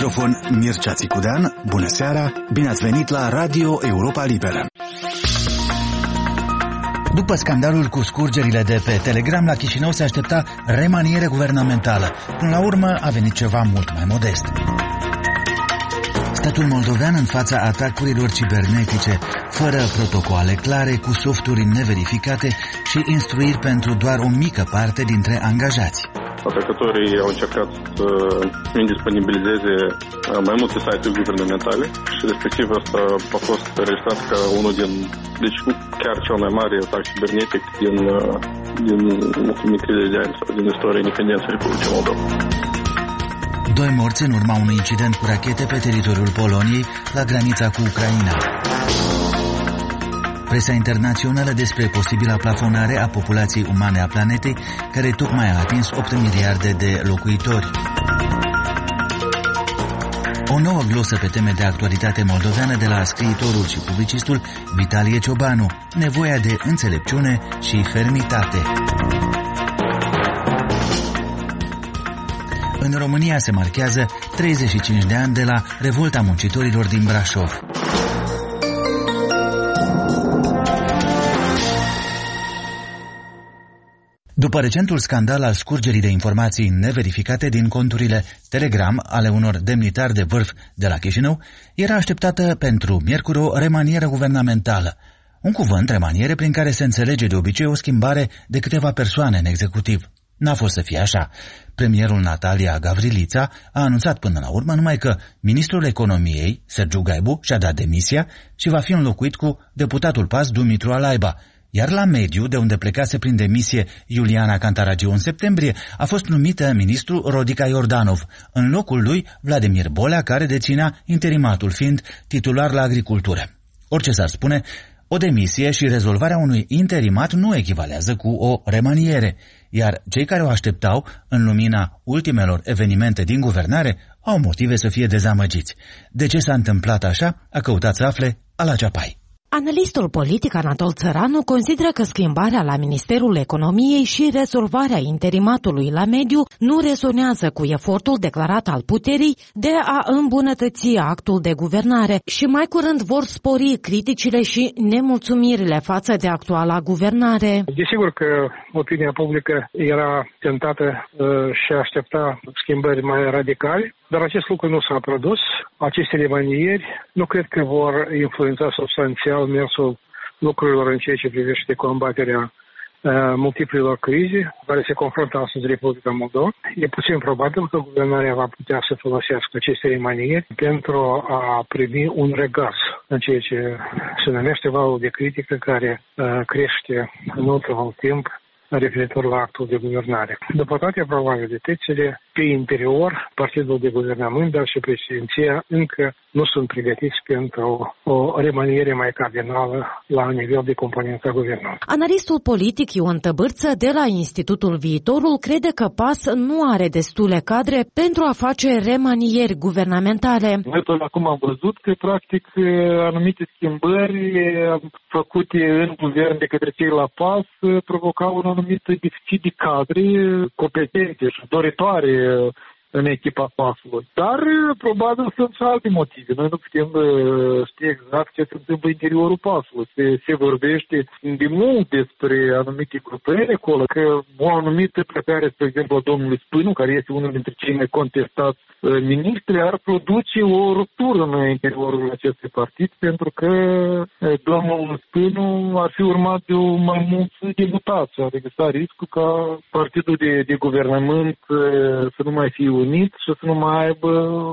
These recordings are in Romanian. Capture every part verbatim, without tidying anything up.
microfon Mircea Țicudean. Bună seara, bine ați venit la Radio Europa Liberă. După scandalul cu scurgerile de pe Telegram, la Chișinău se aștepta remaniere guvernamentală. Până la urmă a venit ceva mult mai modest. Statul moldovean în fața atacurilor cibernetice, fără protocoale clare, cu softuri neverificate și instruiri pentru doar o mică parte dintre angajați. Atacatorii au încercat să indisponibilizeze mai multe site-uri guvernamentale și respectiv asta a fost registrat ca unul din, deci chiar cel mai mare atac cibernetic din, din ultimii treizeci de ani sau din istoria independenței Republicii Moldova. Doi morți în urma unui incident cu rachete pe teritoriul Poloniei, la granița cu Ucraina. Presa internațională despre posibila plafonare a populației umane a planetei, care tocmai a atins opt miliarde de locuitori. O nouă glosă pe teme de actualitate moldoveană de la scriitorul și publicistul Vitalie Ciobanu, nevoia de înțelepciune și fermitate. În România se marchează treizeci și cinci de ani de la revolta muncitorilor din Brașov. După recentul scandal al scurgerii de informații neverificate din conturile Telegram ale unor demnitari de vârf de la Chișinău, era așteptată pentru miercuri o remanieră guvernamentală. Un cuvânt, remaniere, prin care se înțelege de obicei o schimbare de câteva persoane în executiv. N-a fost să fie așa. Premierul Natalia Gavrilița a anunțat până la urmă numai că ministrul economiei, Sergiu Gaibu, și-a dat demisia și va fi înlocuit cu deputatul P A S Dumitru Alaiba. Iar la mediu, de unde plecase prin demisie Iuliana Cantaragiu în septembrie, a fost numită ministru Rodica Iordanov, în locul lui Vladimir Bolea, care deținea interimatul, fiind titular la agricultură. Orice s-ar spune, o demisie și rezolvarea unui interimat nu echivalează cu o remaniere, iar cei care o așteptau, în lumina ultimelor evenimente din guvernare, au motive să fie dezamăgiți. De ce s-a întâmplat așa, a căutat să afle Ala Ceapai. Analistul politic Anatol Țăranu consideră că schimbarea la Ministerul Economiei și rezolvarea interimatului la mediu nu rezonează cu efortul declarat al puterii de a îmbunătăți actul de guvernare și mai curând vor spori criticile și nemulțumirile față de actuala guvernare. Desigur că opinia publică era tentată uh, și aștepta schimbări mai radicale, dar acest lucru nu s-a produs. Aceste remanieri nu cred că vor influența substanțial mersul lucrurilor în ceea ce privește combaterea uh, multiplelor crize care se confruntă astăzi Republica Moldova. E puțin probabil că guvernarea va putea să folosească aceste remanieri pentru a primi un regaz în ceea ce se numește valul de critică care uh, crește în ultimul timp referitor la actul de guvernare. După toate probabilitățile, pe interior, partidul de guvernământ, dar și președinția încă nu sunt pregătiți pentru o remaniere mai cardinală la nivel de componența guvernului. Analistul politic Ion Tăbârță de la Institutul Viitorul crede că P A S nu are destule cadre pentru a face remanieri guvernamentale. Noi până acum am văzut că, practic, anumite schimbări făcute în guvern de către cei la P A S provocau un anumit deficit de cadre competente și doritoare în echipa P A S-ului. Dar probabil sunt și alte motive. Noi nu putem ști exact ce se întâmplă în interiorul P A S-ului. Se, se vorbește de mult despre anumite grupări acolo, că o anumită plecare, spre exemplu, a domnului Spânu, care este unul dintre cei mai contestați ministri, ar produce o ruptură în interiorul acestui partid, pentru că domnul Spânu ar fi urmat de o mai mulți deputați. Adică s-a riscul ca partidul de, de guvernământ să nu mai fie unit și să nu mai aibă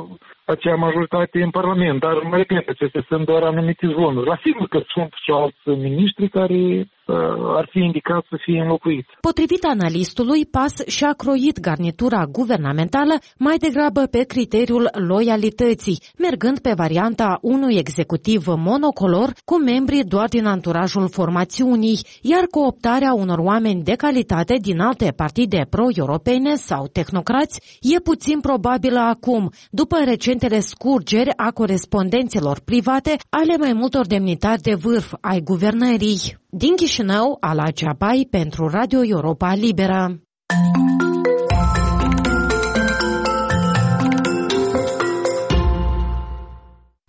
acea majoritate în Parlament. Dar, mă repet, acestea sunt doar anumite zonuri. La sigur că sunt și alți miniștri care uh, ar fi indicat să fie înlocuiți. Potrivit analistului, P A S și-a croit garnitura guvernamentală mai degrabă pe criteriul loialității, mergând pe varianta unui executiv monocolor cu membri doar din anturajul formațiunii, iar cooptarea unor oameni de calitate din alte partide pro-europene sau tehnocrați e puțin probabilă acum, după recentele scurgeri a corespondențelor private ale mai multor demnitari de vârf ai guvernării. Din Chișinău, Ala Ceapai pentru Radio Europa Liberă.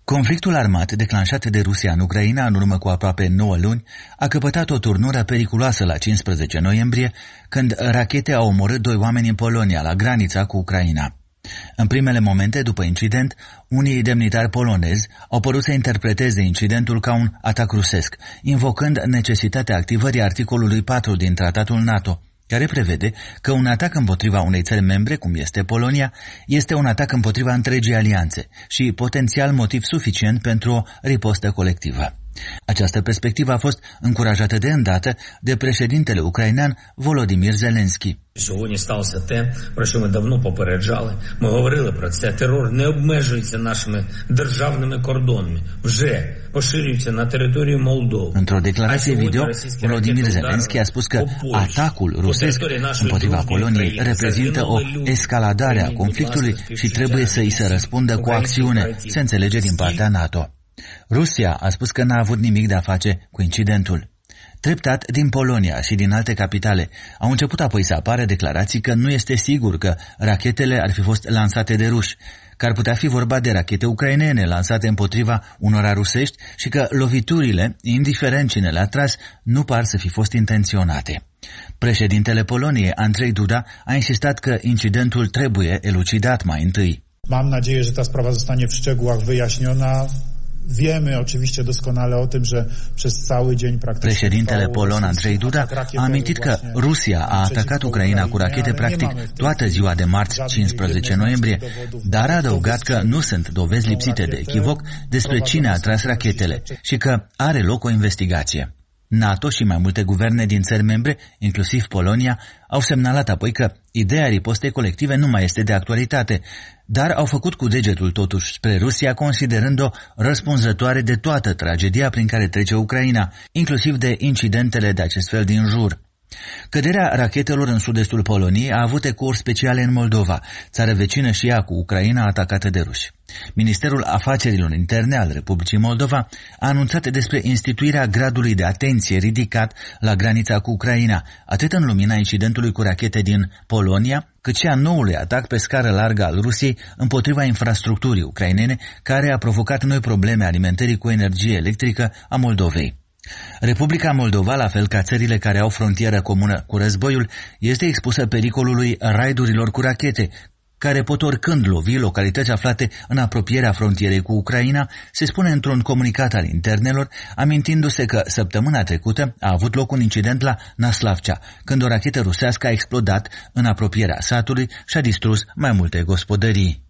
Conflictul armat declanșat de Rusia în Ucraina în urmă cu aproape nouă luni a căpătat o turnură periculoasă la cincisprezece noiembrie, când rachete au omorât doi oameni în Polonia, la granița cu Ucraina. În primele momente după incident, unii demnitari polonezi au părut să interpreteze incidentul ca un atac rusesc, invocând necesitatea activării articolului patru din Tratatul NATO, care prevede că un atac împotriva unei țări membre, cum este Polonia, este un atac împotriva întregii alianțe și potențial motiv suficient pentru o ripostă colectivă. Această perspectivă a fost încurajată de îndată de președintele ucrainean Volodymyr Zelensky. Сьогодні сталося те, про що ми давно попереджали. Ми говорили про це. Терор не обмежується нашими державними кордонами. Вже поширюється на територію Молдови. Într-o declarație video, Volodymyr Zelensky a spus că atacul rusesc împotriva Poloniei reprezintă o escaladare a conflictului și trebuie să îi se răspundă cu acțiune, se înțelege din partea NATO. Rusia a spus că n-a avut nimic de a face cu incidentul. Treptat, din Polonia și din alte capitale, au început apoi să apară declarații că nu este sigur că rachetele ar fi fost lansate de ruși, că ar putea fi vorba de rachete ucrainene lansate împotriva unora rusești și că loviturile, indiferent cine le-a tras, nu par să fi fost intenționate. Președintele Poloniei, Andrzej Duda, a insistat că incidentul trebuie elucidat mai întâi. Mam nadzieję, że ta sprawa zostanie w szczegółach wyjaśniona. Wiemy oczywiście doskonale o tym, że przez cały dzień praktycznie. Președintele polon Andrzej Duda a amintit că Rusia a atacat Ucraina cu rachete practic toată ziua de marți cincisprezece noiembrie, dar a adăugat că nu sunt dovezi lipsite de echivoc despre cine a tras rachetele și că are loc o investigație. NATO și mai multe guverne din țări membre, inclusiv Polonia, au semnalat apoi că ideea ripostei colective nu mai este de actualitate, dar au făcut cu degetul totuși spre Rusia, considerând-o răspunzătoare de toată tragedia prin care trece Ucraina, inclusiv de incidentele de acest fel din jur. Căderea rachetelor în sud-estul Poloniei a avut ecouri speciale în Moldova, țară vecină și ea cu Ucraina atacată de ruși. Ministerul Afacerilor Interne al Republicii Moldova a anunțat despre instituirea gradului de atenție ridicat la granița cu Ucraina, atât în lumina incidentului cu rachete din Polonia, cât și a noului atac pe scară largă al Rusiei împotriva infrastructurii ucrainene, care a provocat noi probleme alimentării cu energie electrică a Moldovei. Republica Moldova, la fel ca țările care au frontieră comună cu războiul, este expusă pericolului raidurilor cu rachete, care pot oricând lovi localități aflate în apropierea frontierei cu Ucraina, se spune într-un comunicat al internelor, amintindu-se că săptămâna trecută a avut loc un incident la Naslavcea, când o rachetă rusească a explodat în apropierea satului și a distrus mai multe gospodării.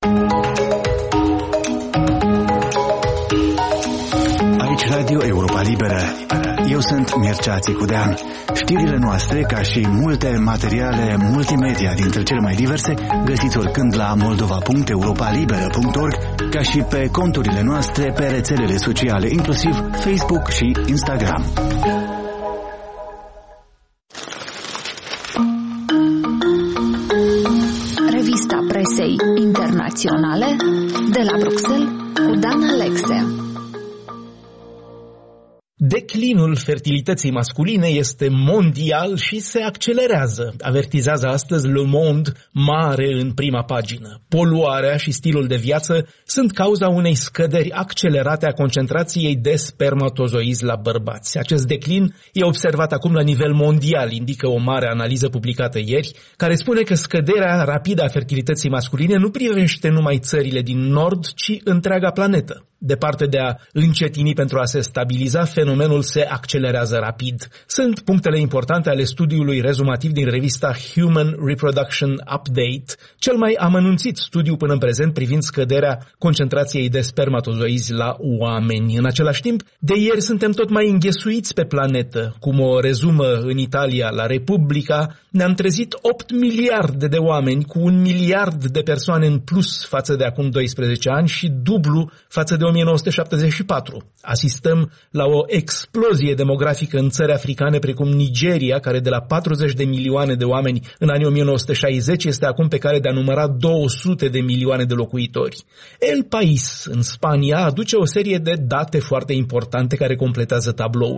Aici Radio Europa Liberă. Eu sunt Mircea Țicudean. Știrile noastre, ca și multe materiale multimedia dintre cele mai diverse, găsiți oricând la moldova punct europa liberă punct org, ca și pe conturile noastre pe rețelele sociale, inclusiv Facebook și Instagram. Revista presei internaționale de la Bruxelles cu Dan Alexe. Declinul fertilității masculine este mondial și se accelerează, avertizează astăzi Le Monde mare în prima pagină. Poluarea și stilul de viață sunt cauza unei scăderi accelerate a concentrației de spermatozoizi la bărbați. Acest declin e observat acum la nivel mondial, indică o mare analiză publicată ieri, care spune că scăderea rapidă a fertilității masculine nu privește numai țările din nord, ci întreaga planetă. Departe de a încetini pentru a se stabiliza, fenomenul se accelerează rapid. Sunt punctele importante ale studiului rezumativ din revista Human Reproduction Update, cel mai amănunțit studiu până în prezent privind scăderea concentrației de spermatozoizi la oameni. În același timp, de ieri suntem tot mai înghesuiți pe planetă. Cum o rezumă în Italia la Repubblica, ne-am trezit opt miliarde de oameni cu un miliard de persoane în plus față de acum doisprezece ani și dublu față de o mie nouă sute șaptezeci și patru. Asistăm la o explozie demografică în țări africane precum Nigeria, care de la patruzeci de milioane de oameni în anii o mie nouă sute șaizeci este acum pe cale de a număra două sute de milioane de locuitori. El País, în Spania, aduce o serie de date foarte importante care completează tabloul.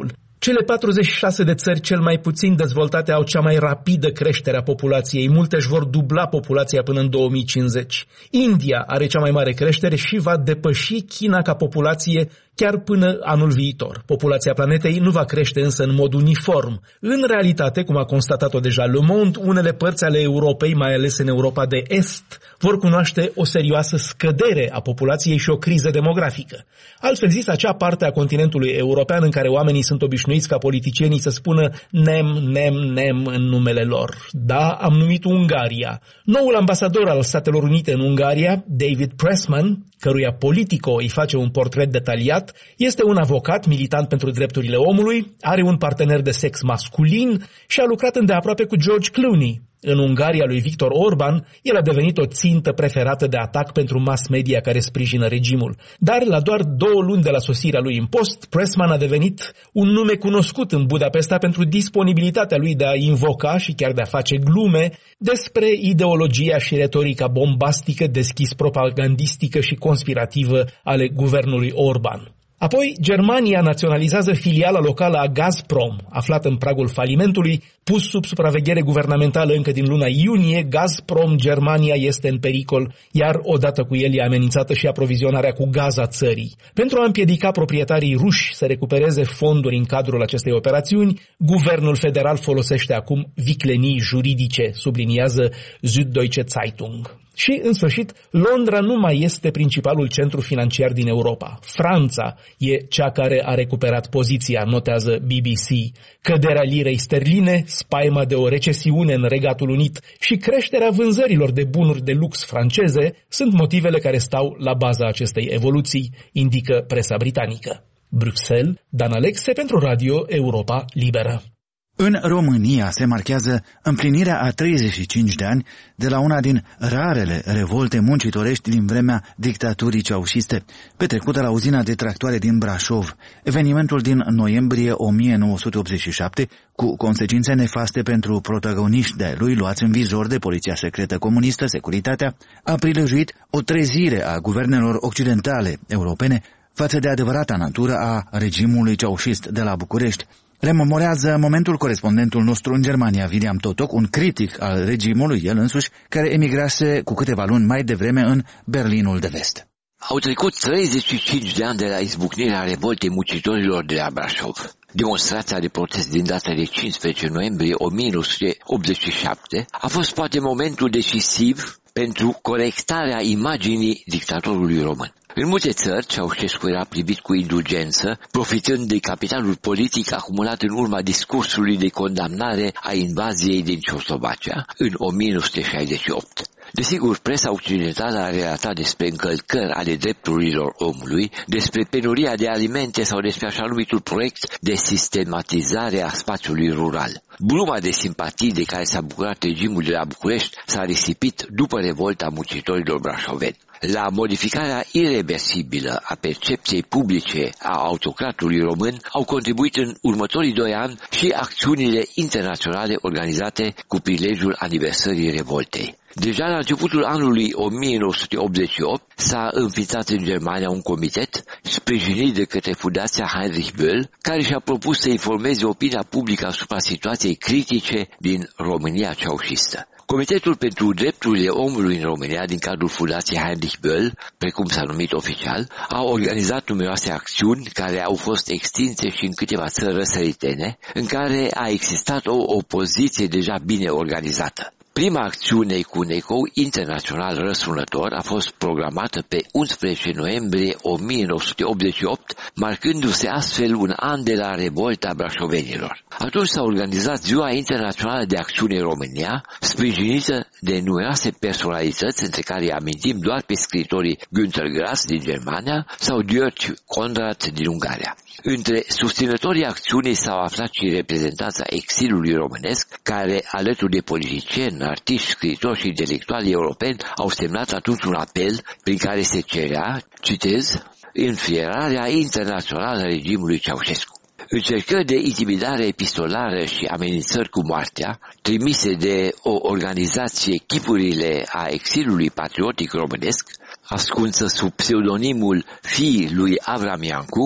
Cele patruzeci și șase de țări cel mai puțin dezvoltate au cea mai rapidă creștere a populației. Multe își vor dubla populația până în două mii cincizeci. India are cea mai mare creștere și va depăși China ca populație chiar până anul viitor. Populația planetei nu va crește însă în mod uniform. În realitate, cum a constatat-o deja Le Monde, unele părți ale Europei, mai ales în Europa de Est, vor cunoaște o serioasă scădere a populației și o criză demografică. Altfel zis, acea parte a continentului european în care oamenii sunt obișnuiți ca politicienii să spună nem, nem, nem în numele lor. Da, am numit Ungaria. Noul ambasador al Statelor Unite în Ungaria, David Pressman, căruia Politico îi face un portret detaliat, este un avocat militant pentru drepturile omului, are un partener de sex masculin și a lucrat îndeaproape cu George Clooney. În Ungaria lui Viktor Orban, el a devenit o țintă preferată de atac pentru mass media care sprijină regimul. Dar la doar două luni de la sosirea lui în post, Pressman a devenit un nume cunoscut în Budapesta pentru disponibilitatea lui de a invoca și chiar de a face glume despre ideologia și retorica bombastică, deschis propagandistică și conspirativă ale guvernului Orban. Apoi, Germania naționalizează filiala locală a Gazprom, aflată în pragul falimentului, pus sub supraveghere guvernamentală încă din luna iunie. Gazprom Germania este în pericol, iar odată cu el e amenințată și aprovizionarea cu gaz a țării. Pentru a împiedica proprietarii ruși să recupereze fonduri în cadrul acestei operațiuni, guvernul federal folosește acum viclenii juridice, subliniază Süddeutsche Zeitung. Și, în sfârșit, Londra nu mai este principalul centru financiar din Europa. Franța e cea care a recuperat poziția, notează B B C. Căderea lirei sterline, spaima de o recesiune în Regatul Unit și creșterea vânzărilor de bunuri de lux franceze sunt motivele care stau la baza acestei evoluții, indică presa britanică. Bruxelles, Dan Alexe pentru Radio Europa Liberă. În România se marchează împlinirea a treizeci și cinci de ani de la una din rarele revolte muncitorești din vremea dictaturii ceaușiste, petrecută la uzina de tractoare din Brașov, evenimentul din noiembrie o mie nouă sute optzeci și șapte, cu consecințe nefaste pentru protagoniști de lui luați în vizor de poliția secretă comunistă, Securitatea, a prilejuit o trezire a guvernelor occidentale europene față de adevărata natură a regimului ceaușist de la București. Rememorează momentul corespondentul nostru în Germania, William Totok, un critic al regimului, el însuși, care emigrase cu câteva luni mai devreme în Berlinul de Vest. Au trecut treizeci și cinci de ani de la izbucnirea revoltei muncitorilor de la Brașov. Demonstrația de protest din data de cincisprezece noiembrie o mie nouă sute optzeci și șapte a fost poate momentul decisiv pentru corectarea imaginii dictatorului român. În multe țări, Ceaușescu era privit cu indulgență, profitând de capitalul politic acumulat în urma discursului de condamnare a invaziei din Cioslovacia în o mie nouă sute șaizeci și opt. Desigur, presa occidentală a relatat despre încălcări ale drepturilor omului, despre penuria de alimente sau despre așa numitul proiect de sistematizare a spațiului rural. Bruma de simpatii de care s-a bucurat regimul de la București s-a risipit după revolta muncitorilor brașoveni. La modificarea ireversibilă a percepției publice a autocratului român au contribuit în următorii doi ani și acțiunile internaționale organizate cu prilejul aniversării revoltei. Deja la începutul anului o mie nouă sute optzeci și opt s-a înființat în Germania un comitet sprijinit de către Fundația Heinrich Böll, care și-a propus să informeze opinia publică asupra situației critice din România ceaușistă. Comitetul pentru Drepturile Omului în România, din cadrul Fundației Heinrich Böll, precum s-a numit oficial, a organizat numeroase acțiuni care au fost extinse și în câteva țări răsăritene, în care a existat o opoziție deja bine organizată. Prima acțiune cu un ecou internațional răsunător a fost programată pe unsprezece noiembrie o mie nouă sute optzeci și opt, marcându-se astfel un an de la revolta brașovenilor. Atunci s-a organizat Ziua Internațională de Acțiune în România, sprijinită de numeroase personalități, între care amintim doar pe scriitorii Günter Grass din Germania sau György Conrad din Ungaria. Între susținătorii acțiunii s-au aflat și reprezentanța exilului românesc, care, alături de politicieni, artiști, scriitori și intelectuali europeni, au semnat atunci un apel prin care se cerea, citez, înfierarea internațională a regimului Ceaușescu. Încercări de intimidare epistolară și amenințări cu moartea, trimise de o organizație Chipurile a exilului patriotic românesc, ascunsă sub pseudonimul fiii lui Avram Iancu,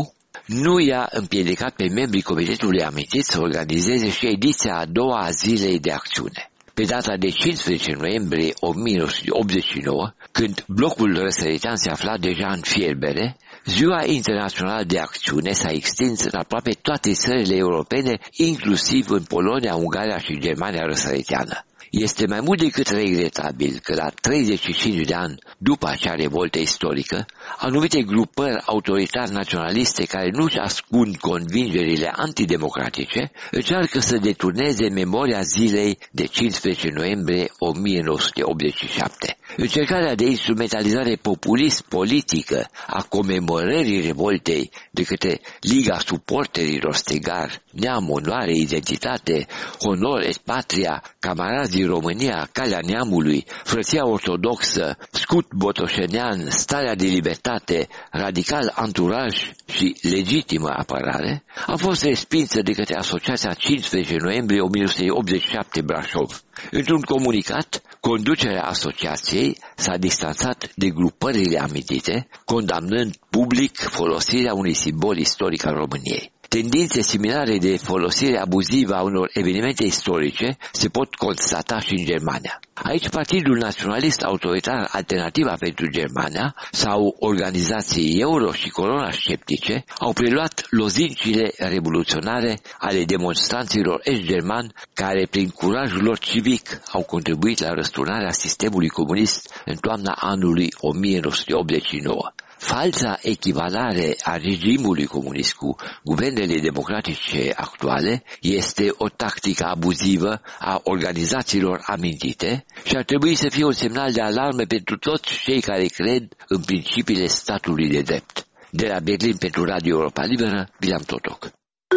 nu i-a împiedicat pe membrii Comitetului Amintit să organizeze și ediția a doua a Zilei de Acțiune. Pe data de cincisprezece noiembrie o mie nouă sute optzeci și nouă, când blocul răsăritean se afla deja în fierbere, Ziua Internațională de Acțiune s-a extins în aproape toate țările europene, inclusiv în Polonia, Ungaria și Germania răsăriteană. Este mai mult decât regretabil că la treizeci și cinci de ani după acea revoltă istorică, anumite grupări autoritari naționaliste care nu-și ascund convingerile antidemocratice încearcă să deturneze memoria zilei de cincisprezece noiembrie o mie nouă sute optzeci și șapte. Încercarea de instrumentalizare populist-politică a comemorării revoltei de către Liga Suporterilor Stegar, Neam, Onoare, Identitate, Honor et Patria, Camarazii România, Calea Neamului, Frăția Ortodoxă, Scut Botoșenean, Starea de Libertate, Radical Anturaj și Legitimă Apărare, a fost respinsă de către Asociația cincisprezece noiembrie o mie nouă sute optzeci și șapte Brașov. Într-un comunicat, conducerea asociației s-a distanțat de grupările amintite, condamnând public folosirea unui simbol istoric al României. Tendințe similare de folosire abuzivă a unor evenimente istorice se pot constata și în Germania. Aici Partidul Naționalist Autoritar Alternativa pentru Germania sau organizații euro și corona sceptice au preluat lozincile revoluționare ale demonstranților est-germani care prin curajul lor civic au contribuit la răsturnarea sistemului comunist în toamna anului o mie nouă sute optzeci și nouă. Falsa echivalare a regimului comunist cu guvernele democratice actuale este o tactică abuzivă a organizațiilor amintite și ar trebui să fie un semnal de alarmă pentru toți cei care cred în principiile statului de drept. De la Berlin pentru Radio Europa Liberă, Bilam Totoc.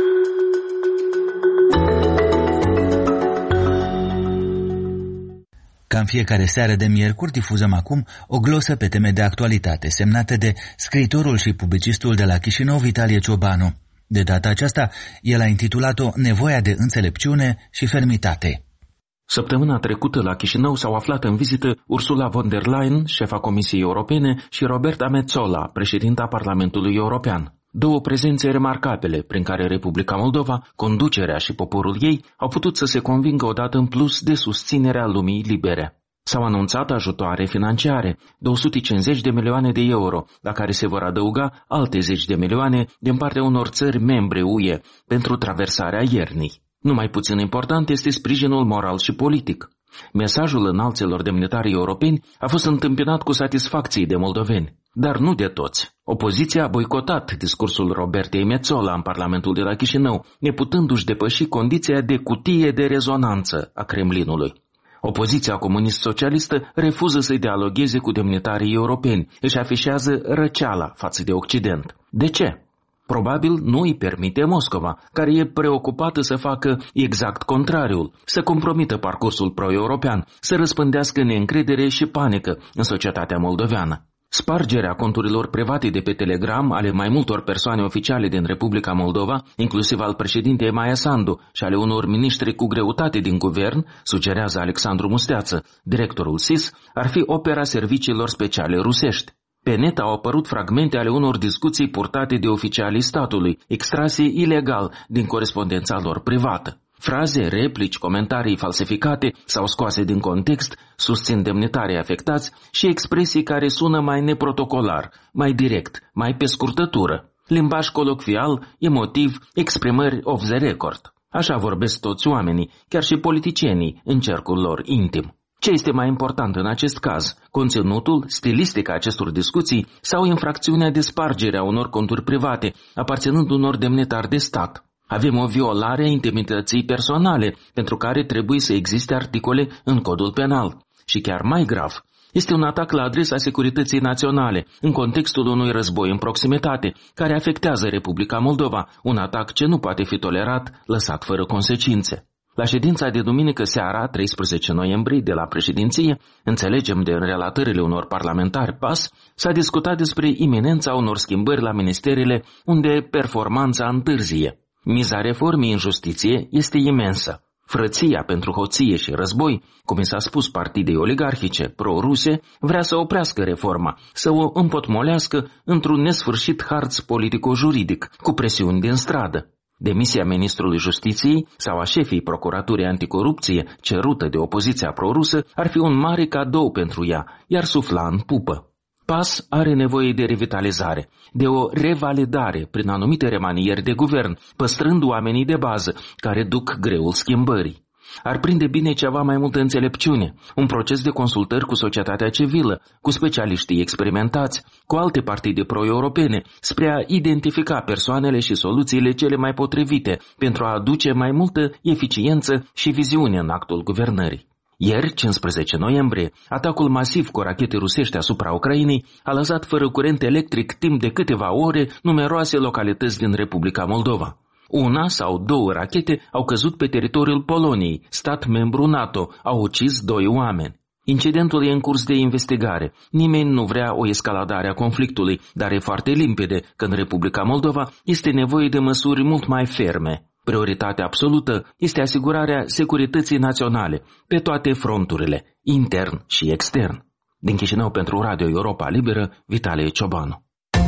Ca în fiecare seară de miercuri, difuzăm acum o glosă pe teme de actualitate, semnată de scriitorul și publicistul de la Chișinău, Vitalie Ciobanu. De data aceasta, el a intitulat-o Nevoia de înțelepciune și fermitate. Săptămâna trecută la Chișinău s-au aflat în vizită Ursula von der Leyen, șefa Comisiei Europene, și Roberta Metsola, președinta Parlamentului European. Două prezențe remarcabile prin care Republica Moldova, conducerea și poporul ei au putut să se convingă odată în plus de susținerea lumii libere. S-au anunțat ajutoare financiare, două sute cincizeci de milioane de euro, la care se vor adăuga alte zeci de milioane din partea unor țări membre U E pentru traversarea iernii. Nu mai puțin important este sprijinul moral și politic. Mesajul înalților demnitari europeni a fost întâmpinat cu satisfacție de moldoveni, dar nu de toți. Opoziția a boicotat discursul Robertei Metsola în Parlamentul de la Chișinău, neputându-și depăși condiția de cutie de rezonanță a Kremlinului. Opoziția comunist-socialistă refuză să-i dialogheze cu demnitarii europeni, își afișează răceala față de Occident. De ce? Probabil nu îi permite Moscova, care e preocupată să facă exact contrariul, să compromită parcursul pro-european, să răspândească neîncredere și panică în societatea moldoveană. Spargerea conturilor private de pe Telegram ale mai multor persoane oficiale din Republica Moldova, inclusiv al președintei Maia Sandu și ale unor miniștri cu greutate din guvern, sugerează Alexandru Musteață, directorul S I S, ar fi opera serviciilor speciale rusești. Pe net au apărut fragmente ale unor discuții purtate de oficialii statului, extrase ilegal din corespondența lor privată. Fraze, replici, comentarii falsificate sau scoase din context susțin demnitarii afectați și expresii care sună mai neprotocolar, mai direct, mai pe scurtătură. Limbaj colocvial, emotiv, exprimări off the record. Așa vorbesc toți oamenii, chiar și politicienii, în cercul lor intim. Ce este mai important în acest caz? Conținutul, stilistica acestor discuții sau infracțiunea de spargere a unor conturi private, aparținând unor demnitari de stat? Avem o violare a intimității personale, pentru care trebuie să existe articole în codul penal. Și chiar mai grav, este un atac la adresa securității naționale, în contextul unui război în proximitate, care afectează Republica Moldova, un atac ce nu poate fi tolerat, lăsat fără consecințe. La ședința de duminică seara, treisprezece noiembrie, de la președinție, înțelegem de relatările unor parlamentari P A S, s-a discutat despre iminența unor schimbări la ministerele unde performanța întârzie. Miza reformei în justiție este imensă. Frăția pentru hoție și război, cum i s-a spus partidei oligarhice pro-ruse, vrea să oprească reforma, să o împotmolească într-un nesfârșit harț politico-juridic, cu presiuni din stradă. Demisia ministrului Justiției sau a șefii Procuraturii Anticorupție, cerută de opoziția pro-rusă, ar fi un mare cadou pentru ea, iar sufla în pupă. P A S are nevoie de revitalizare, de o revalidare prin anumite remanieri de guvern, păstrând oamenii de bază care duc greul schimbării. Ar prinde bine ceva mai multă înțelepciune, un proces de consultări cu societatea civilă, cu specialiștii experimentați, cu alte partide pro-europene, spre a identifica persoanele și soluțiile cele mai potrivite pentru a aduce mai multă eficiență și viziune în actul guvernării. Ieri, cincisprezece noiembrie, atacul masiv cu rachete rusești asupra Ucrainei a lăsat fără curent electric timp de câteva ore numeroase localități din Republica Moldova. Una sau două rachete au căzut pe teritoriul Poloniei, stat membru NATO, au ucis doi oameni. Incidentul e în curs de investigare. Nimeni nu vrea o escaladare a conflictului, dar e foarte limpede că în Republica Moldova este nevoie de măsuri mult mai ferme. Prioritatea absolută este asigurarea securității naționale pe toate fronturile, intern și extern. Din Chișinău pentru Radio Europa Liberă, Vitalie Ciobanu.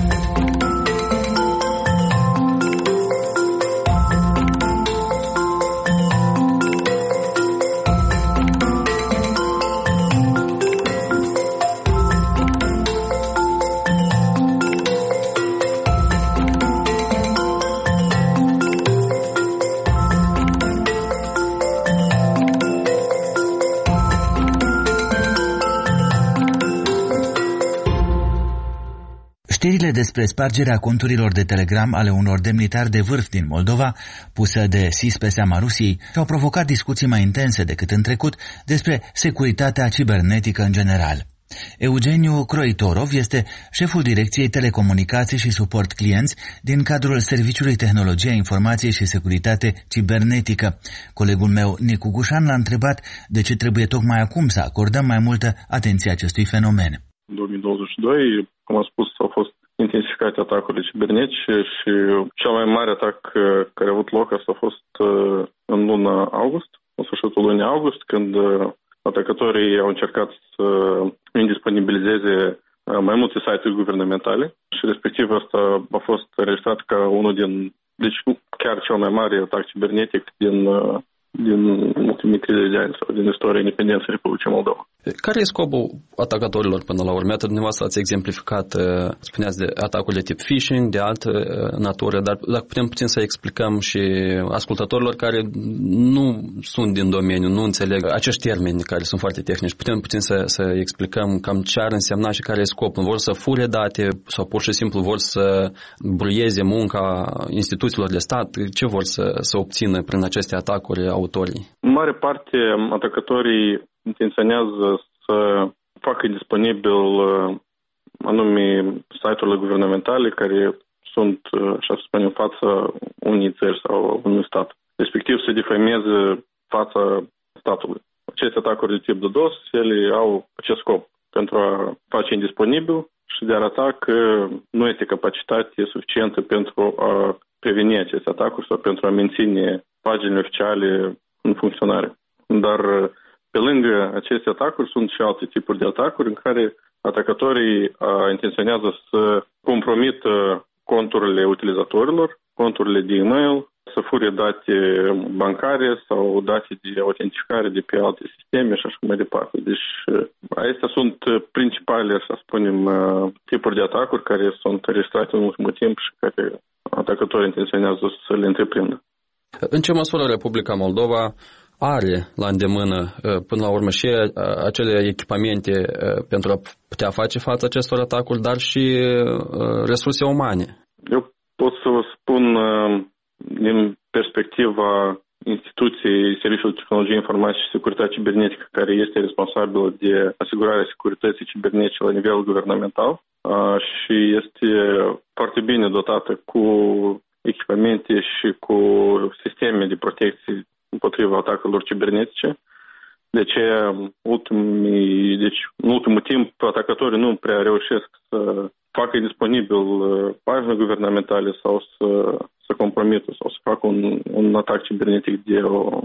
Știrile despre spargerea conturilor de Telegram ale unor demnitari de vârf din Moldova, pusă de S I S pe seama Rusiei, au provocat discuții mai intense decât în trecut despre securitatea cibernetică în general. Eugeniu Croitorov este șeful Direcției Telecomunicații și Suport Clienți din cadrul Serviciului Tehnologia Informației și Securitate Cibernetică. Colegul meu, Nicu Gușan, l-a întrebat de ce trebuie tocmai acum să acordăm mai multă atenție acestui fenomen. două mii douăzeci și doi, cum am spus, au fost intensificate atacurile cibernetice și cel mai mare atac care a avut loc asta a fost în luna august, în sfârșitul lunii august, când atacatorii au încercat să indisponibilizeze mai multe site-uri guvernamentale și respectiv asta a fost înregistrat ca unul din, deci chiar cel mai mare atac cibernetic din din ultimii treizeci de ani sau din istoria independenței Republicii Moldova. Care e scopul atacatorilor până la urmă? Dumneavoastră ați exemplificat, spuneați, de atacul de tip phishing, de altă natură, dar dacă putem puțin să explicăm și ascultătorilor care nu sunt din domeniu, nu înțeleg acești termeni care sunt foarte tehnici, putem puțin să, să explicăm cam ce ar însemna și care e scopul. Vor să fure date sau pur și simplu vor să bruieze munca instituțiilor de stat? Ce vor să, să obțină prin aceste atacuri autorii? În mare parte, atacatorii intenționează să facă disponibil anume site-urile guvernamentale care sunt, așa să spunem, în fața unei țări sau unui stat. Respectiv să defameze fața statului. Aceste atacuri de tip DDoS, ele au acest scop pentru a face indisponibil și de a arăta că nu este capacitate suficientă pentru a preveni aceste atacuri sau pentru a menține paginile oficiale în funcționare. Dar pe lângă aceste atacuri sunt și alte tipuri de atacuri în care atacatorii intenționează să compromită conturile utilizatorilor, conturile de e-mail, să fure date bancare sau date de autentificare de pe alte sisteme și așa mai departe. Deci acestea sunt principalele, să spunem, tipuri de atacuri care sunt înregistrate în ultimul timp și care atacatorii intenționează să le întreprindă. În ce măsură Republica Moldova are la îndemână, până la urmă, și acele echipamente pentru a putea face față acestor atacuri, dar și resurse umane? Eu pot să vă spun din perspectiva instituției Serviciului Tehnologiei Informației și Securitate Cibernetică, care este responsabilă de asigurarea securității cibernetice la nivel guvernamental și este foarte bine dotată cu echipamente și cu sisteme de protecție împotriva atacurilor cibernetice. De aceea, ultimii, deci, în ultimul timp, atacatorii nu prea reușesc să facă disponibil pagini guvernamentale sau să, să compromită sau să facă un, un atac cibernetic de o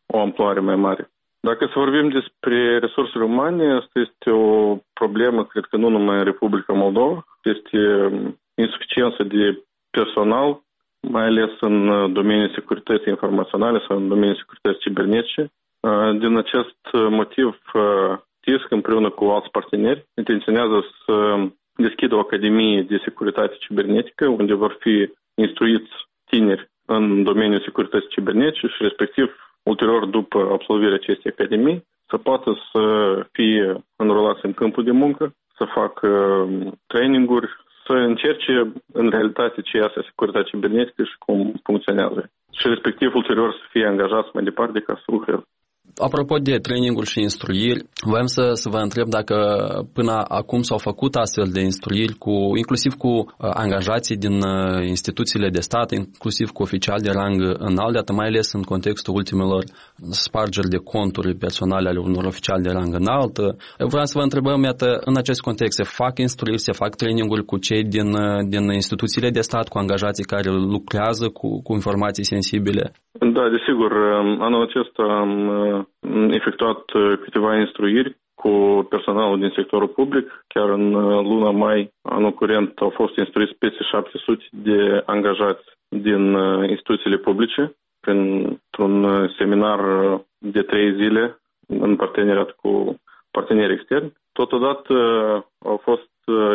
o amploare mai mare. Dacă să vorbim despre resursele umane, asta este o problemă, cred că nu numai în Republica Moldova, este insuficiență de personal, mai ales în domeniul securității informaționale sau în domeniul securității cibernetice. Din acest motiv, T I S C împreună cu alți parteneri intenționează să deschidă o academie de securitate cibernetică, unde vor fi instruiți tineri în domeniul securității cibernetice și respectiv, ulterior, după absolvirea acestei academii, să poată să fie înrolați în câmpul de muncă, să facă traininguri, să încerce în realitate ce este securitatea cibernetică și cum funcționează. Și respectiv, ulterior, să fie angajați mai departe ca să lucreze. Apropo de trainingul și instruiri, voiam să, să vă întreb dacă până acum s-au făcut astfel de instruiri, cu, inclusiv cu angajații din instituțiile de stat, inclusiv cu oficiali de rang înalt, mai ales în contextul ultimelor spargeri de conturi personale ale unor oficiali de rang înalt. Vreau să vă întrebăm, iată, în acest context, se fac instruiri, se fac traininguri cu cei din, din instituțiile de stat, cu angajații care lucrează cu, cu informații sensibile? Da, desigur. Anul acesta am efectuat câteva instruiri cu personalul din sectorul public. Chiar în luna mai, anul curent, au fost instruiți peste șapte sute de angajați din instituțiile publice printr-un seminar de trei zile în parteneriat cu parteneri externi. Totodată au fost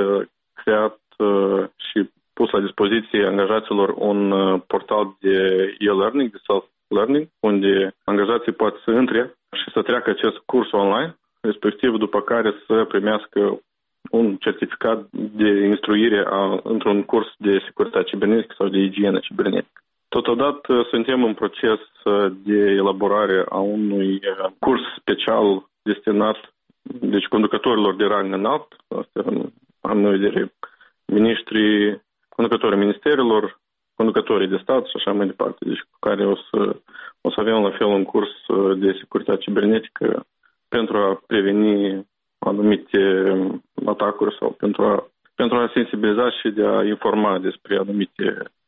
creat și pus la dispoziție angajaților un portal de e-learning, de self-learning, unde angajații pot să intre și să treacă acest curs online, respectiv după care să primească un certificat de instruire a, într-un curs de securitate cibernetică sau de igienă cibernetică. Totodată suntem în proces de elaborare a unui curs special destinat deci conducătorilor de rang înalt, asta am în vedere miniștrii, conducătorii ministerilor, conducătorii de stat și așa mai departe, deci cu care o să, o să avem la fel un curs de securitate cibernetică pentru a preveni anumite atacuri sau pentru a, pentru a sensibiliza și de a informa despre anumite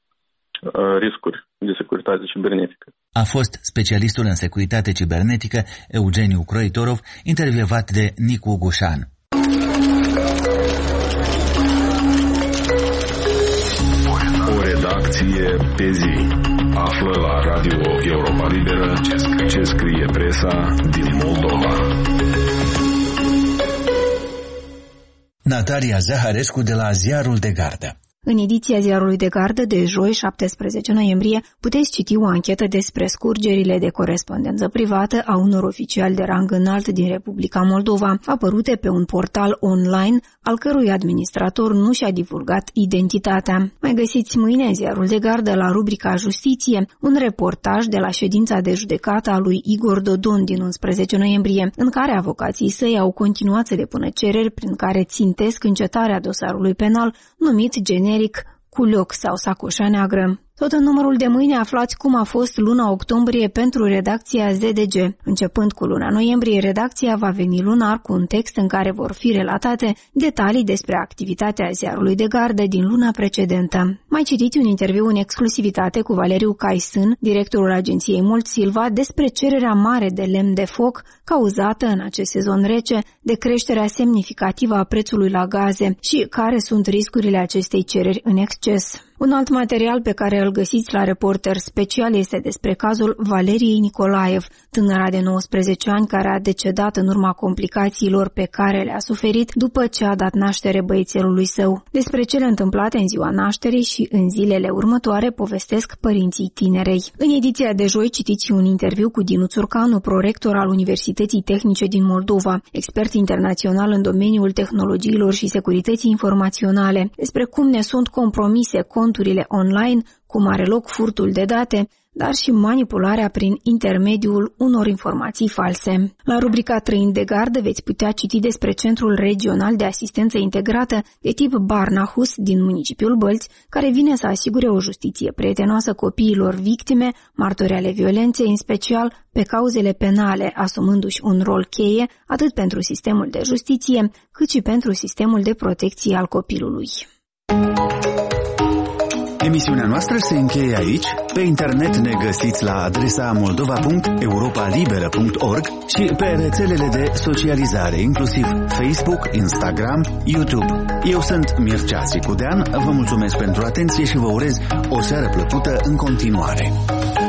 uh, riscuri de securitate cibernetică. A fost specialistul în securitate cibernetică Eugeniu Croitorov, intervievat de Nicu Gușan. Redacție pe zi. Află la Radio Europa Liberă ce scrie presa din Moldova. Natalia Zaharescu de la Ziarul de Gardă. În ediția Ziarului de Gardă de joi, șaptesprezece noiembrie, puteți citi o anchetă despre scurgerile de corespondență privată a unor oficiali de rang înalt din Republica Moldova, apărute pe un portal online, al cărui administrator nu și-a divulgat identitatea. Mai găsiți mâine în Ziarul de Gardă, la rubrica Justiție, un reportaj de la ședința de judecată a lui Igor Dodon din unsprezece noiembrie, în care avocații săi au continuat să depună cereri prin care țintesc încetarea dosarului penal numit generic Culioc sau Sacoșa Neagră. Tot în numărul de mâine aflați cum a fost luna octombrie pentru redacția Z D G. Începând cu luna noiembrie, redacția va veni lunar cu un text în care vor fi relatate detalii despre activitatea Ziarului de Gardă din luna precedentă. Mai citiți un interviu în exclusivitate cu Valeriu Caisân, directorul agenției Mult Silva, despre cererea mare de lemn de foc cauzată în acest sezon rece de creșterea semnificativă a prețului la gaze și care sunt riscurile acestei cereri în exces. Un alt material pe care îl găsiți la Reporter Special este despre cazul Valeriei Nicolaev, tânăra de nouăsprezece ani care a decedat în urma complicațiilor pe care le-a suferit după ce a dat naștere băiețelului său. Despre cele întâmplate în ziua nașterii și în zilele următoare povestesc părinții tinerei. În ediția de joi citiți un interviu cu Dinu Țurcanu, prorector al Universității Tehnice din Moldova, expert internațional în domeniul tehnologiilor și securității informaționale, despre cum ne sunt compromise conturile online, cum are loc furtul de date, dar și manipularea prin intermediul unor informații false. La rubrica Trăind de Gardă veți putea citi despre Centrul Regional de Asistență Integrată de tip Barnahus din municipiul Bălți, care vine să asigure o justiție prietenoasă copiilor victime, martori ale violenței, în special pe cauzele penale, asumându-și un rol cheie atât pentru sistemul de justiție, cât și pentru sistemul de protecție al copilului. Emisiunea noastră se încheie aici. Pe internet ne găsiți la adresa moldova punct europa liberă punct org și pe rețelele de socializare, inclusiv Facebook, Instagram, YouTube. Eu sunt Mircea Țicudean, vă mulțumesc pentru atenție și vă urez o seară plăcută în continuare.